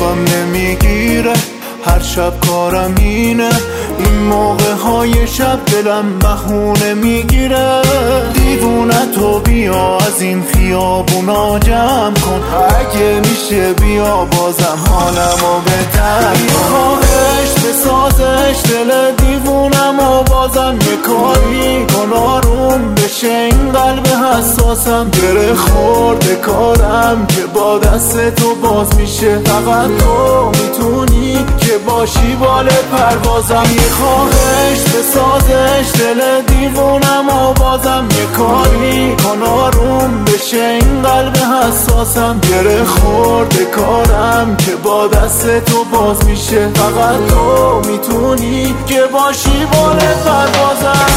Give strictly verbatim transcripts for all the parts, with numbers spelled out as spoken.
خوابم نمیگیره، هر شب کارم اینه، این موقع های شب دلم بهونه میگیره. دیوونه تو بیا از این خیابونا جمع کن، اگه میشه بیا بازم حالمو بهتر کن. خواهش بسازش دل دیوونم و بازم یه کاری کن آروم بشه این قلب حساسم. گره خورده کارم که با دست تو باز میشه، فقط تو میتونی که باشی بال پروازم. یه خواهش بسازش دل دیوونم و بازم یه کاری کن آروم بشه این قلب حساسم. گره خورده کارم که با دست تو باز میشه، فقط تو میتونی که باشی بال پروازم.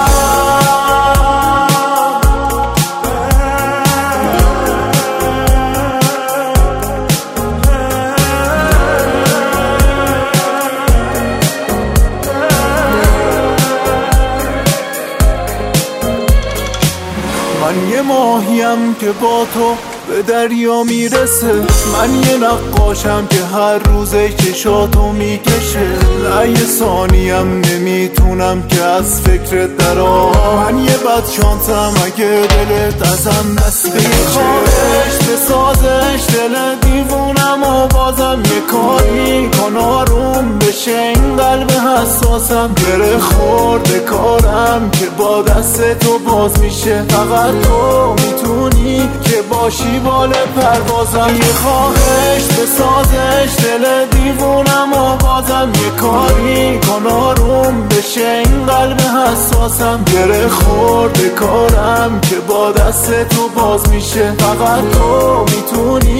من یه ماهیم که با تو به دریا میرسه، من یه نقاشم که هر روزه چشاتو میکشه. نه یه ثانیم نمیتونم که از فکرت درام، من یه بد شانسم اگه دلت ازم دست بکشه. خواهش بسازش دل دیوونم و بازم یه کاری کن آروم بشه این قلب حساسم. گره خورده کارم که با دست تو باز میشه، فقط تو میتونی که باشی بال پروازم. یه خواهش بسازش دل دیوونم و بازم یه کاری کن آروم بشه این قلب حساسم. گره خورده کارم که با دست تو باز میشه، فقط تو میتونی